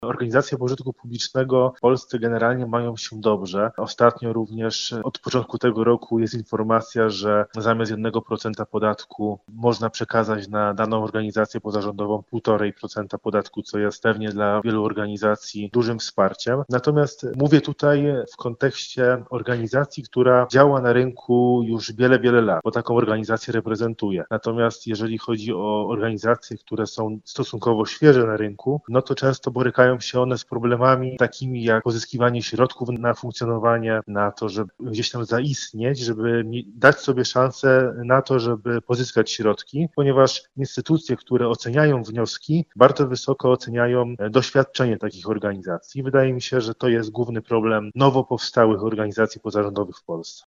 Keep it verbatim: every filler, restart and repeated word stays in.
Organizacje pożytku publicznego w Polsce generalnie mają się dobrze. Ostatnio również od początku tego roku jest informacja, że zamiast jednego procenta podatku można przekazać na daną organizację pozarządową półtora procenta podatku, co jest pewnie dla wielu organizacji dużym wsparciem. Natomiast mówię tutaj w kontekście organizacji, która działa na rynku już wiele, wiele lat, bo taką organizację reprezentuję. Natomiast jeżeli chodzi o organizacje, które są stosunkowo świeże na rynku, no to często borykają się one z problemami takimi jak pozyskiwanie środków na funkcjonowanie, na to, żeby gdzieś tam zaistnieć, żeby dać sobie szansę na to, żeby pozyskać środki, ponieważ instytucje, które oceniają wnioski, bardzo wysoko oceniają doświadczenie takich organizacji. Wydaje mi się, że to jest główny problem nowo powstałych organizacji pozarządowych w Polsce.